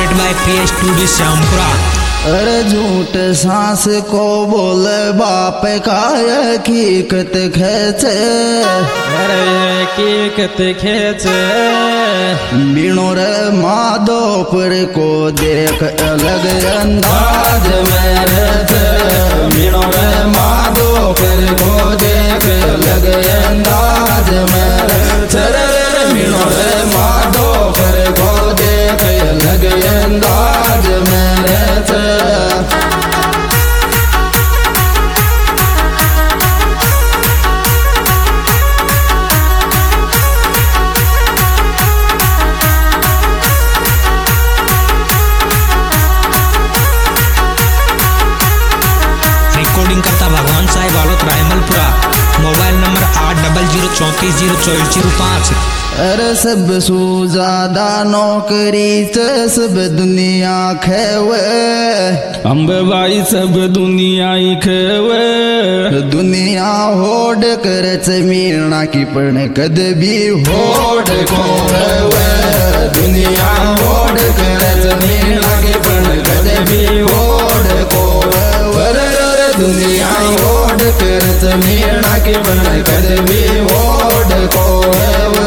Recorded by PS Studio Syampura। अरे झूठ सांस को बोले बाप का हकीकत खेचे, अरे हकीकत खेचे। बिनो रे माधोपुर को देख अलग अंदाज में रहते, बिनो रे माधोपुर को देख अलग अंदाज में रहते, बिनो रे माधोपुर को देख अलग अंदाज में रहते। रिकॉर्डिंग करता भगवान साहिब आलोत रायमलपुरा। Mobile number 8004340405। अरे सब सु ज्यादा नौकरी से सब दुनिया खेवे, अम्ब भाई सब दुनिया ही खेवे। दुनिया होड़ कर मीणा की पण कद भी होड़ को हेवे, दुनिया होड़ कर मीणा की पण कद भी होड़ को हेवे, दुनिया होड़ कर मीणा की पण कद भी होड़ को हेवे।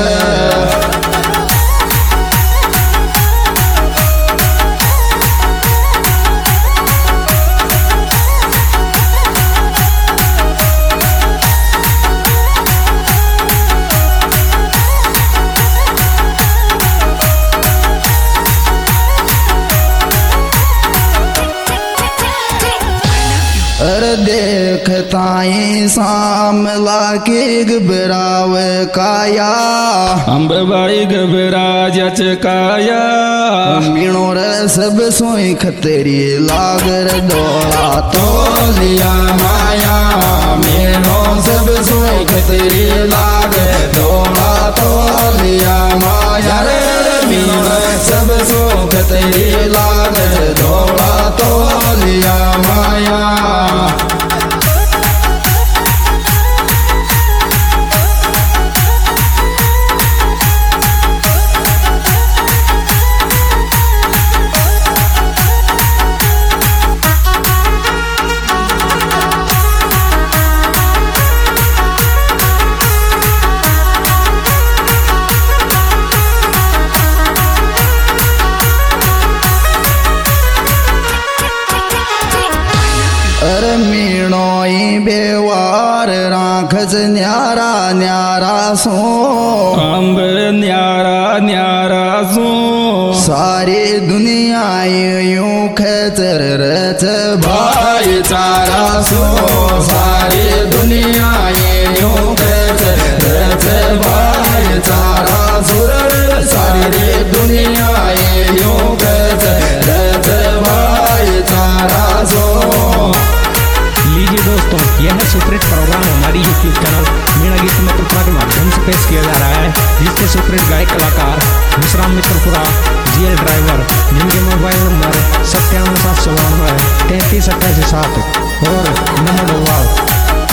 अरे देखताई सामला के घबरावे काया, अम्ब भाई घबरा जचकाया। मीणो रे सब सोई खतरी लागर दौड़ा तो लिया माया, मीणो सब सोई खतरी लागर दौड़ा तो लिया माया, रे मीणो रे सब सो खतरी लागर दौड़ा तो लिया माया। अरे मीणोई बेवार राखज न्यारा न्यारा सो, अम्ब न्यारा न्यारा सो। सारी दुनिया यूं खेचर रच भाईचारा सो, सारी दुनिया यूं खेचर रच भाईचारा सो, सारी दुनिया यूं खेचर रच भाईचारा सो। लीजिए दोस्तों, यह है सुपरहिट प्रोग्राम हमारी YouTube चैनल मीणा गीत मित्रपुरा के माध्यम से पेश किया जा रहा है, जिसके सुपरहिट गायक कलाकार विश्राम मित्रपुरा, GL ड्राइवर, जिनके मोबाइल नंबर 97 33 28 7 और नमो डोवाल।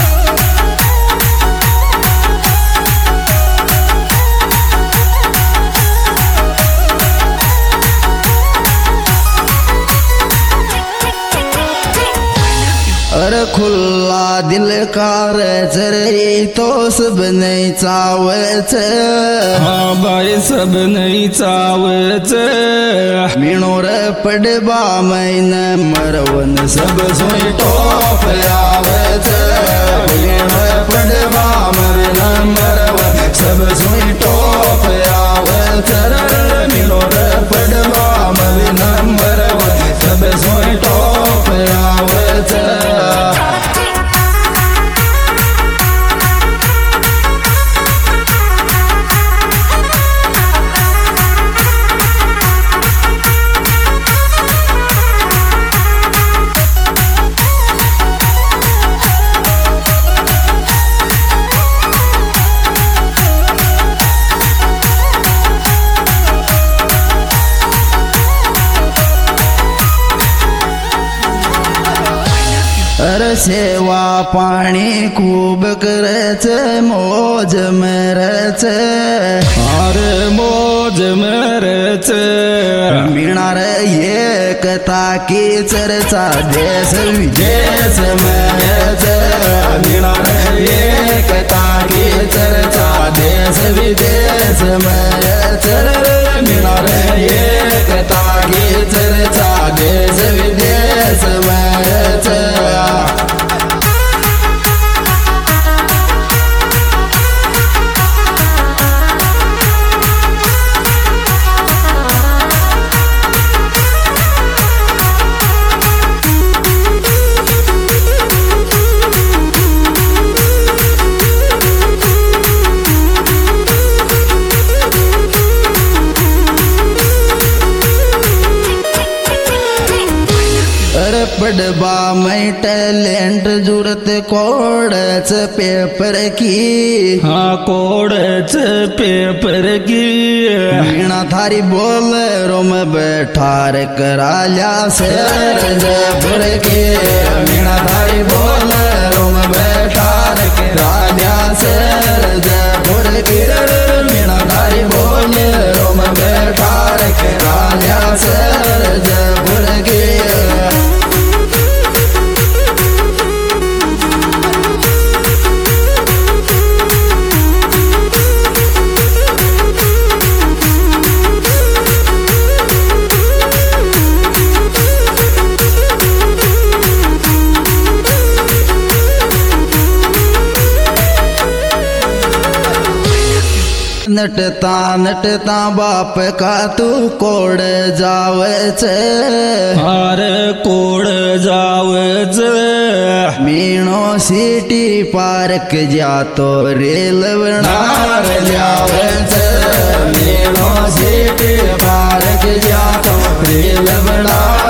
अरे खुला दिल का रचरई तो सब नहीं चावच, हाँ भाई सब नहीं चावच। मीणो रे पड़बा मैंने मरवन सब सोई टोप आवच, मीणो रे पड़बा मैंने मरवन सब सोई टोप आवच, मीणो रे पड़बा मैंने मरवन सब सोई टोप आवच। सेवा पाणी खूब करच मौज मरच अरे मौज मरच मिळणार एकता की चर्चा देश विदेश मरच मिळणार एकता की चर्चा देश विदेश मरच मिळणार एकता की चर्चा देश विदेश मरच पडबा मै टैलेंट जरूरत कोडच पेपर की हाँ कोडच पेपर की मीणा थारी बोल रोम बैठार कराल्या सरज भर के मीणा थारी बोल रोम बैठार कराल्या सरज भर के मीणा थारी बोल रोम बैठार कराल्या सरज भर के नटता नटता बाप का तू कोड जावच हार कोड जावच मीणो सिटी पार्क जातो रेल बनार जावच मीणो सिटी पार्क जातो रेल बनार